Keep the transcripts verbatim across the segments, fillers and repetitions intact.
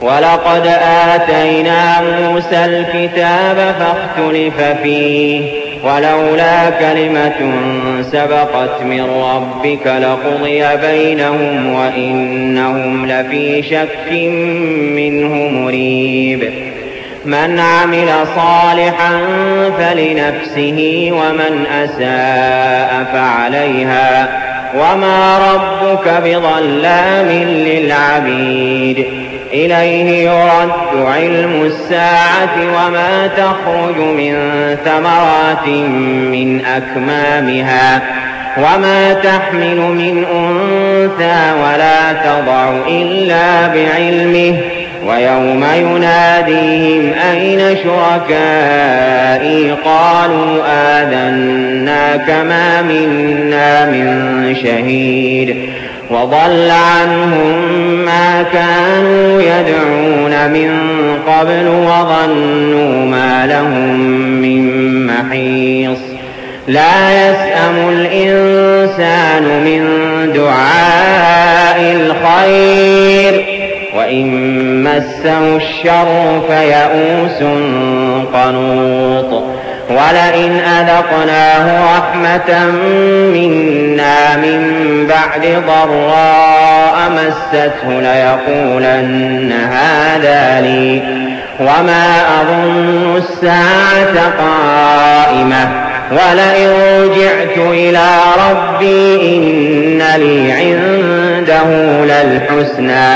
ولقد آتينا موسى الكتاب فاختلف فيه ولولا كلمة سبقت من ربك لقضي بينهم وإنهم لفي شك منه مريب. من عمل صالحا فلنفسه ومن أساء فعليها وما ربك بظلام للعبيد. إليه يرد علم الساعة وما تخرج من ثمرات من أكمامها وما تحمل من أنثى ولا تضع إلا بعلمه ويوم يناديهم أين شركائي قالوا آذناك ما منا من شهيد وضل عنهم ما كانوا يدعون من قبل وظنوا ما لهم من محيص. لا يسأم الإنسان من دعاء الخير وإن مسه الشر فيئوس قنوط. ولئن أذقناه رحمة منا من بعد ضراء مسته ليقولن هذا لي وما أظن الساعة قائمة ولئن رجعت إلى ربي إن لي عنده للحسنى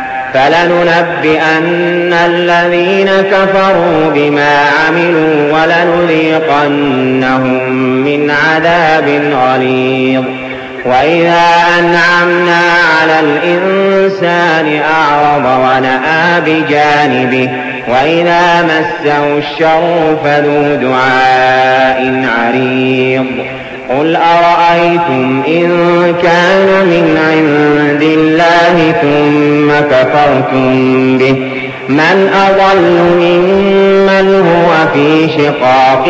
فلننبئن الذين كفروا بما عملوا ولنذيقنهم من عذاب غليظ. وإذا أنعمنا على الإنسان أعرض ونأى بجانبه وإذا مسه الشر فذو دعاء عريض. قل أرأيتم إن كان من عند الله ثم كفرتم به من أضل ممن هو في شقاق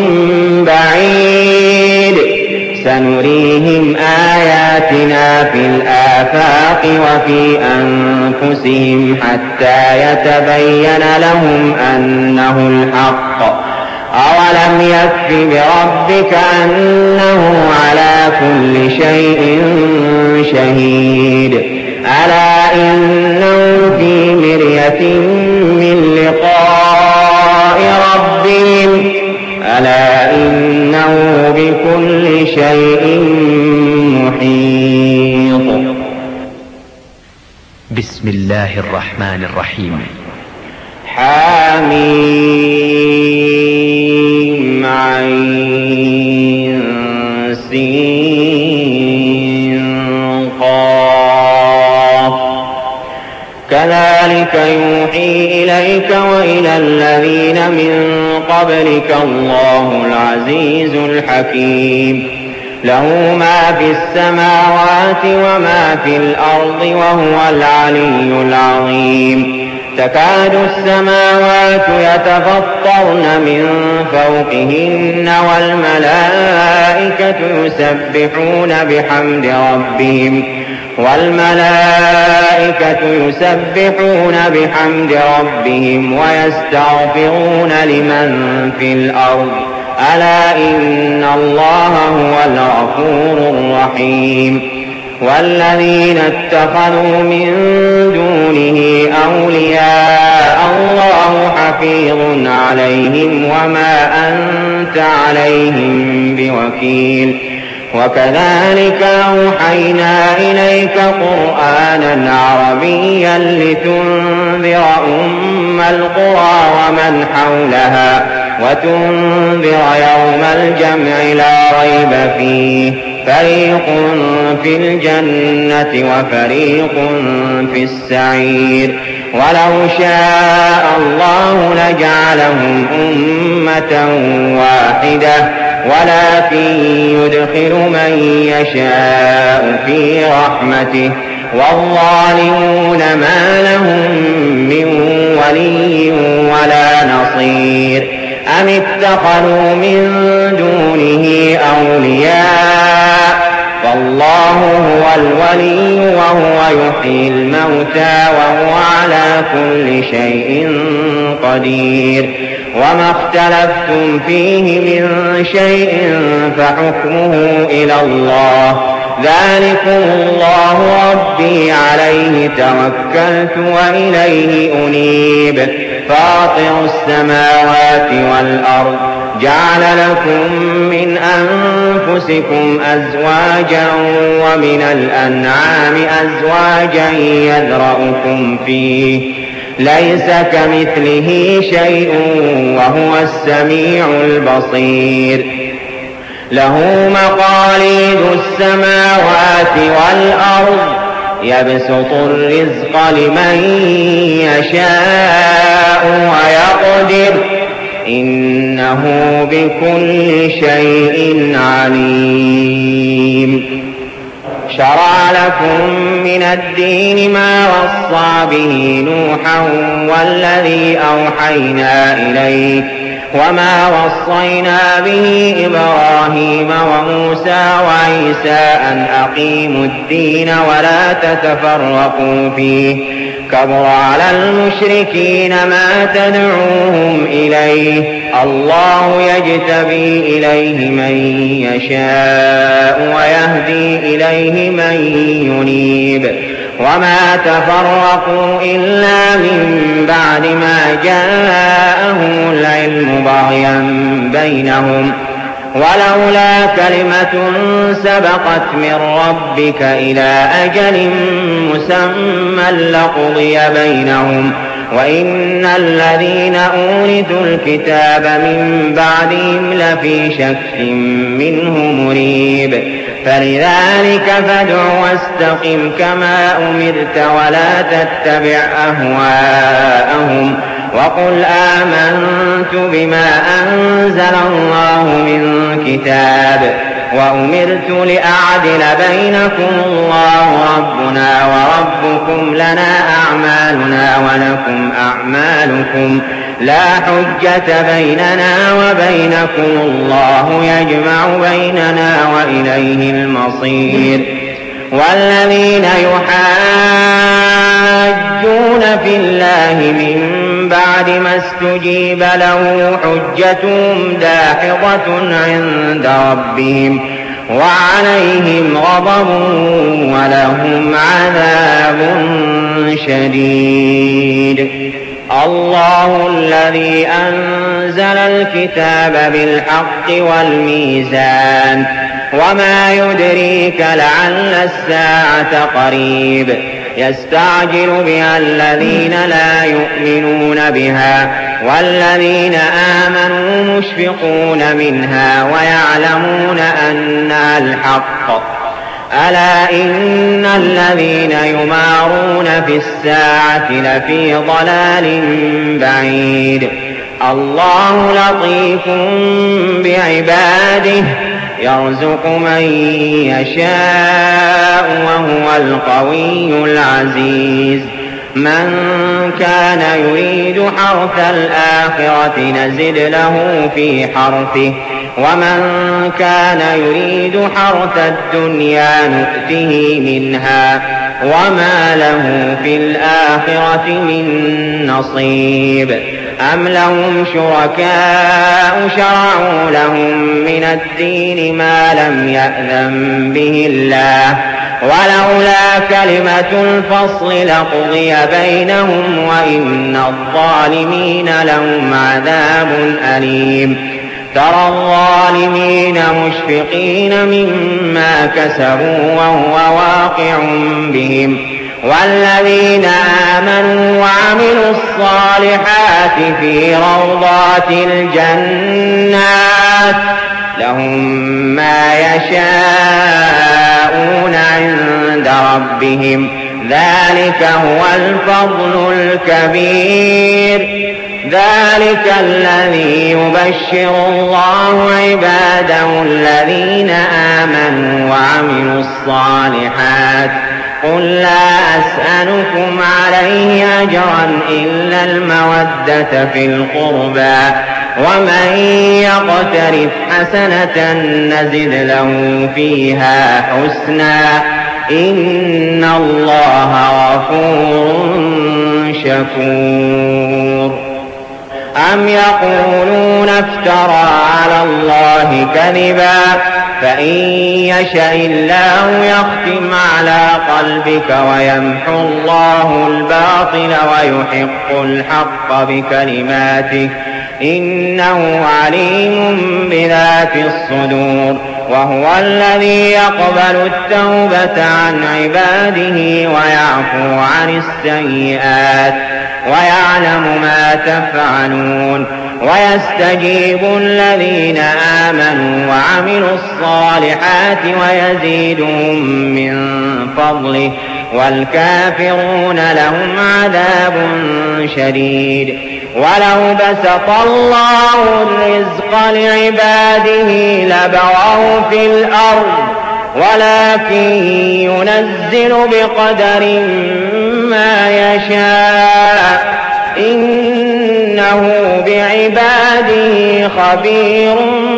بعيد. سنريهم آياتنا في الآفاق وفي أنفسهم حتى يتبين لهم أنه الحق. أولم يكف بربك أنه على كل شيء شهيد. ألا إنهم في مرية من لقاء ربهم ألا إنه بكل شيء محيط. بسم الله الرحمن الرحيم. حميم عين سين قاف. كذلك يوحي إليك وإلى الذين من قبلك الله العزيز الحكيم. له ما في السماوات وما في الأرض وهو العلي العظيم. تكاد السماوات يتفطرن من فوقهن والملائكة يسبحون بحمد ربهم والملائكة يسبحون بحمد ربهم ويستغفرون لمن في الأرض ألا إن الله هو الغفور الرحيم. والذين اتخذوا من دونه أولياء الله حفيظ عليهم وما أنت عليهم بوكيل. وكذلك أوحينا إليك قرآنا عربيا لتنذر أم القرى ومن حولها وتنذر يوم الجمع لا ريب فيه فريق في الجنة وفريق في السعير. ولو شاء الله لجعلهم أمة واحدة ولكن يدخل من يشاء في رحمته والظالمون ما لهم من ولي ولا نصير. أم اتخذوا من دونه أولياء الله هو الولي وهو يحيي الموتى وهو على كل شيء قدير وما اختلفتم فيه من شيء فحكمه إلى الله ذلكم الله ربي عليه توكلت وإليه أنيب فاطر السماوات والأرض جعل لكم من أنفسكم أزواجا ومن الأنعام أزواجا يذرأكم فيه ليس كمثله شيء وهو السميع البصير له مقاليد السماوات والأرض يبسط الرزق لمن يشاء ويقدر إنه بكل شيء عليم شرع لكم من الدين ما وصى به نوحا والذي أوحينا إليك وما وصينا به إبراهيم وموسى وعيسى أن أقيموا الدين ولا تتفرقوا فيه كبر على المشركين ما تدعوهم إليه الله يجتبي إليه من يشاء ويهدي إليه من ينيب وما تفرقوا إلا من بعد ما جاءهم العلم بغيا بينهم ولولا كلمة سبقت من ربك إلى أجل مسمى لقضي بينهم وإن الذين أورثوا الكتاب من بعدهم لفي شك منه مريب فلذلك فادع واستقم كما أمرت ولا تتبع أهواءهم وقل آمنت بما أنزل الله من كتاب وأمرت لأعدل بينكم الله ربنا وربكم لنا أعمالنا ولكم أعمالكم لا حجة بيننا وبينكم الله يجمع بيننا وإليه المصير والذين يحاجون في الله من بعد ما استجيب له حجتهم داحضة عند ربهم وعليهم غضب ولهم عذاب شديد الله الذي أنزل الكتاب بالحق والميزان وما يدريك لعل الساعة قريب يستعجل بها الذين لا يؤمنون بها والذين آمنوا مشفقون منها ويعلمون أنها الحق ألا إن الذين يمارون في الساعة لفي ضلال بعيد الله لطيف بعباده يرزق من يشاء وهو القوي العزيز من كان يريد حرث الآخرة نزد له في حرثه ومن كان يريد حرث الدنيا نؤته منها وما له في الآخرة من نصيب أم لهم شركاء شرعوا لهم من الدين ما لم يأذن به الله ولولا كلمة الفصل لقضي بينهم وإن الظالمين لهم عذاب أليم ترى الظالمين مشفقين مما كسبوا وهو واقع بهم والذين آمنوا وعملوا الصالحات في روضات الجنات لهم ما يشاءون عند ربهم ذلك هو الفضل الكبير ذلك الذي يبشر الله عباده الذين آمنوا وعملوا الصالحات قل لا أسألكم عليه أجرا إلا المودة في القربى ومن يقترف حسنة نزد له فيها حسنا إن الله غفور شكور. أم يقولون افترى على الله كذبا فإن يشاء الله يختم على قلبك ويمحو الله الباطل ويحق الحق بكلماته إنه عليم بذات الصدور. وهو الذي يقبل التوبة عن عباده ويعفو عن السيئات ويعلم ما تفعلون ويستجيب الذين آمنوا وعملوا الصالحات ويزيدهم من فضله والكافرون لهم عذاب شديد. ولو بسط الله الرزق لعباده لبغوا في الأرض ولكن ينزل بقدر ما يشاء إنه بعباده خبير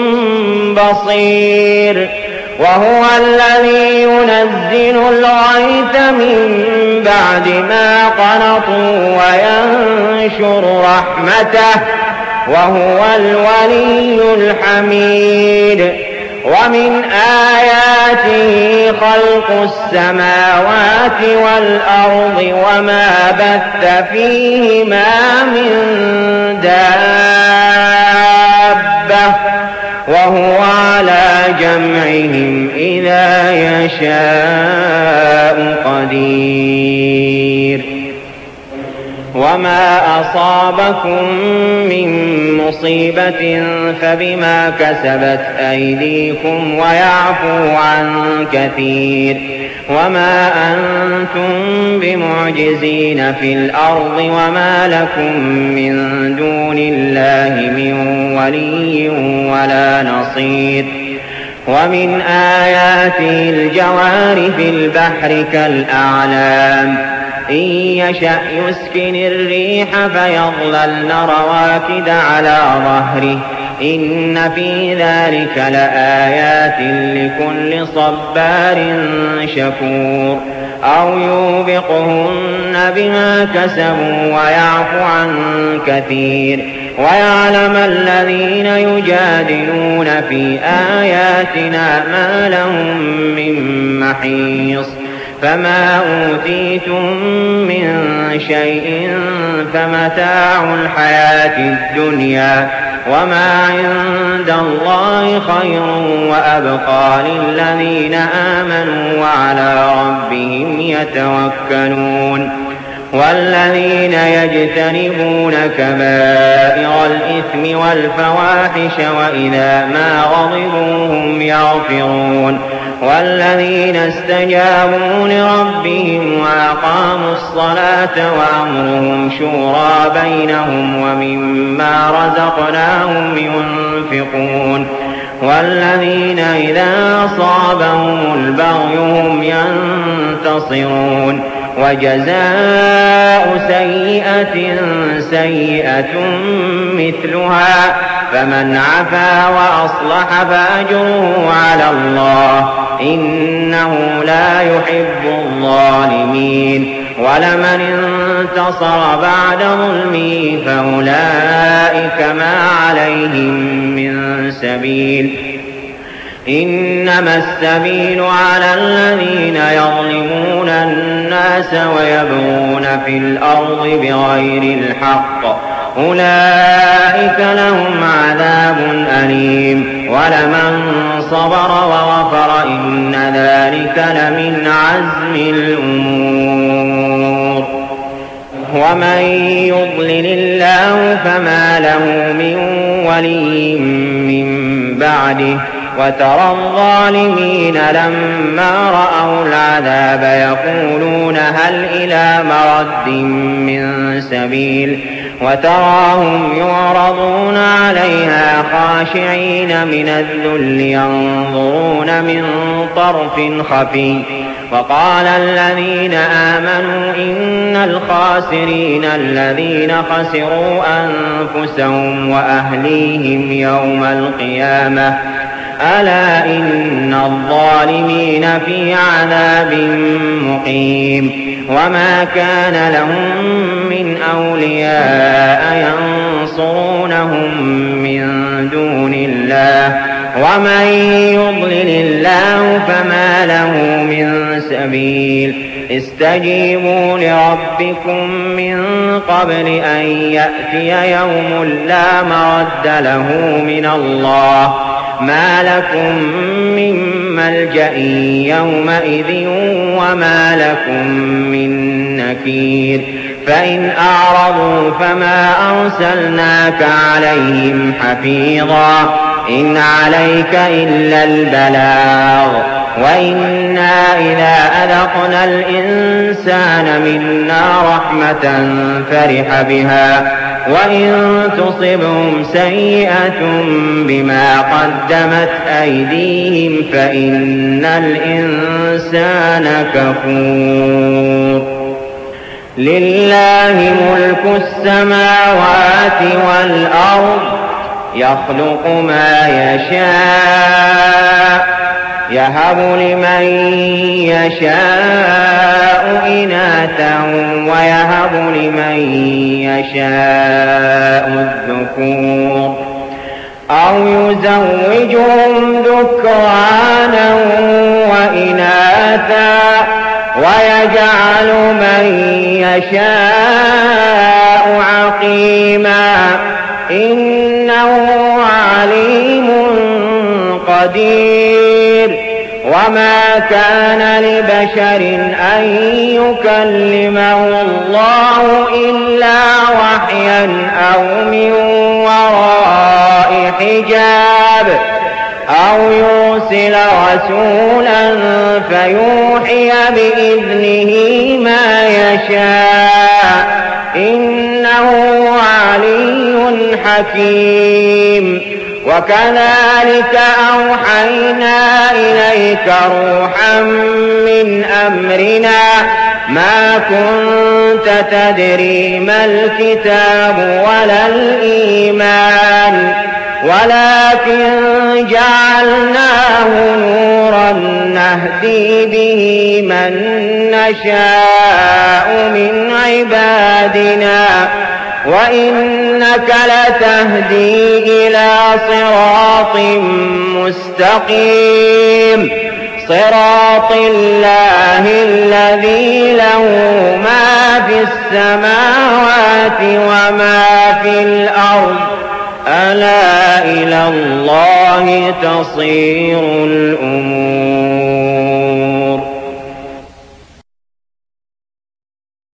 بصير. وهو الذي ينزل الغيث من بعد ما قنطوا وينشر رحمته وهو الولي الحميد. ومن آياته خلق السماوات والأرض وما بث فيهما من دابة وهو على جمعهم إذا يشاء قدير. وما أصابكم من مصيبة فبما كسبت أيديكم ويعفو عن كثير. وما أنتم بمعجزين في الأرض وما لكم من دون الله من ولي ولا نصير. ومن آياته الجوار في البحر كالأعلام إن يشأ يسكن الريح فيظللن رواكد على ظهره إن في ذلك لآيات لكل صبار شكور. أو يوبقهن بما كسبوا ويعفو عن كثير ويعلم الذين يجادلون في آياتنا ما لهم من محيص. فما أوتيتم من شيء فمتاع الحياة الدنيا وما عند الله خير وأبقى للذين آمنوا وعلى ربهم يتوكلون. والذين يجتنبون كبائر الإثم والفواحش وإذا ما غضبوا هم يغفرون. والذين استجابوا لربهم وأقاموا الصلاة وأمرهم شورى بينهم ومما رزقناهم ينفقون. والذين إذا أصابهم البغي هم ينتصرون. وجزاء سيئة سيئة مثلها فمن عفا وأصلح فأجره على الله إنه لا يحب الظالمين. ولمن انتصر بعد ظلمه فأولئك ما عليهم من سبيل. إنما السبيل على الذين يظلمون الناس ويبغون في الأرض بغير الحق أولئك لهم عذاب أليم. ولمن صبر وغفر إن ذلك لمن عزم الأمور. ومن يضلل الله فما له من ولي من بعده وترى الظالمين لما رأوا العذاب يقولون هل إلى مرد من سبيل وتراهم يعرضون عليها خاشعين من الذل ينظرون من طرف خفي. وقال الذين آمنوا إن الخاسرين الذين خسروا أنفسهم وأهليهم يوم القيامة ألا إن الظالمين في عذاب مقيم. وما كان لهم من أولياء ينصرونهم من دون الله ومن يضلل الله فما له من سبيل. استجيبوا لربكم من قبل أن يأتي يوم لا مرد له من الله ما لكم من ملجأ يومئذ وما لكم من نكير. فإن أعرضوا فما أرسلناك عليهم حفيظا إن عليك إلا البلاغ وإنا إذا أذقنا الإنسان منا رحمة فرح بها وإن تصبهم سيئة بما قدمت أيديهم فإن الإنسان كفور. لله ملك السماوات والأرض يخلق ما يشاء يهب لمن يشاء إناثا ويهب لمن يشاء الذكور أو يزوجهم ذكرانا وإناثا ويجعل من يشاء عقيما إنه عليم قدير. وما كان لبشر أن يكلمه الله إلا وحيا أو من وراء حجاب أو يرسل رسولا فيوحي بإذنه ما يشاء إنه علي حكيم. وكذلك أوحينا إليك روحا من أمرنا ما كنت تدري ما الكتاب ولا الإيمان ولكن جعلناه نورا نهدي به من نشاء من عبادنا وإنك لتهدي إلى صراط مستقيم صراط الله الذي له ما في السماوات وما في الأرض ألا إلى الله تصير الأمور.